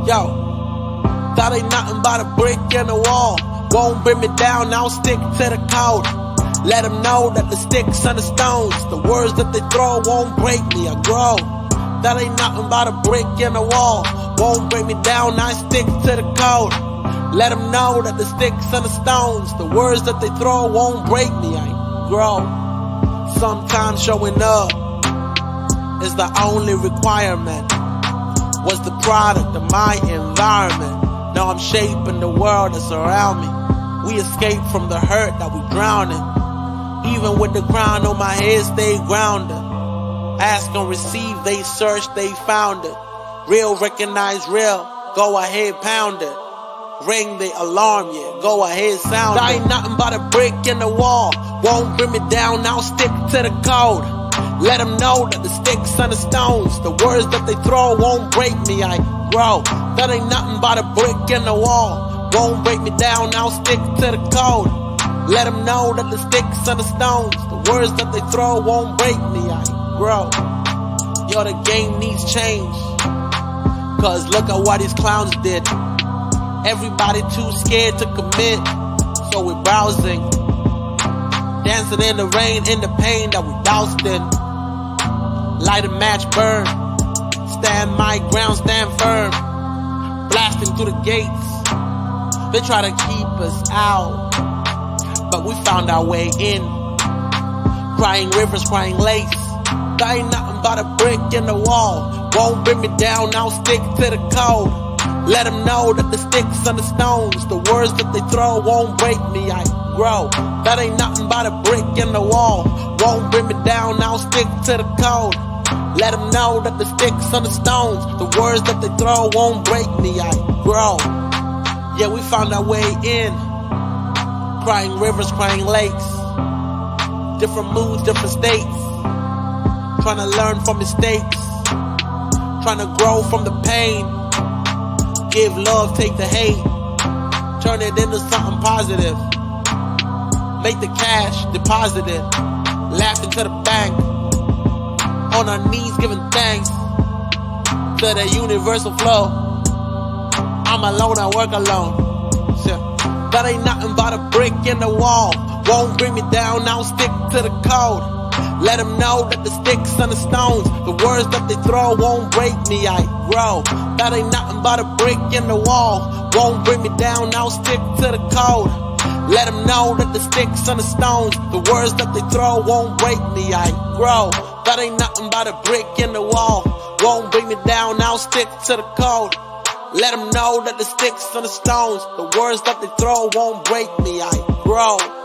Yo, that ain't nothing but a brick in the wall. Won't bring me down, I'll stick to the code. Let them know that the sticks and the stones, the words that they throw won't break me, I grow. That ain't nothing but a brick in the wall. Won't break me down, I stick to the code. Let them know that the sticks and the stones, the words that they throw won't break me, I grow. Sometimes showing up is the only requirement. Was the product of my environment. Now I'm shaping the world that's around me. We escape from the hurt that we drown in. Even with the crown on my head, stay grounded. Ask and receive, they search, they found it. Real recognize real, go ahead pound it. Ring the alarm, yeah, go ahead sound it. That ain't nothing but a brick in the wall. Won't bring me down, I'll stick to the code. Let them know that the sticks and the stones, the words that they throw won't break me, I grow. That ain't nothing but a brick in the wall. Won't break me down, I'll stick to the code. Let them know that the sticks and the stones, the words that they throw won't break me, I grow. Yo, the game needs change, cause look at what these clowns did. Everybody too scared to commit, so we're browsing, dancing in the rain, in the pain that we doused in. Light a match, burn, stand my ground, stand firm. Blasting through the gates, they try to keep us out, but we found our way in. Crying rivers, crying lakes. That ain't nothing but a brick in the wall. Won't bring me down, I'll stick to the code. Let them know that the sticks and the stones, the words that they throw won't break me, I grow. That ain't nothing but a brick in the wall. Won't bring me down, I'll stick to the code. Let them know that the sticks and the stones, the words that they throw won't break me, I grow. Yeah, we found our way in. Crying rivers, crying lakes. Different moods, different states. Trying to learn from mistakes. Trying to grow from the pain. Give love, take the hate. Turn it into something positive. Make the cash deposited. Laughing to the bank. On our knees giving thanks to the universal flow. I'm alone, I work alone. Shit. That ain't nothing but a brick in the wall. Won't bring me down, I'll stick to the code. Let them know that the sticks and the stones, the words that they throw won't break me, I grow. That ain't nothing but a brick in the wall. Won't bring me down, I'll stick to the code. Let them know that the sticks and the stones, the words that they throw won't break me, I grow. That ain't nothing but a brick in the wall. Won't bring me down, I'll stick to the code. Let them know that the sticks and the stones, the words that they throw won't break me, I grow.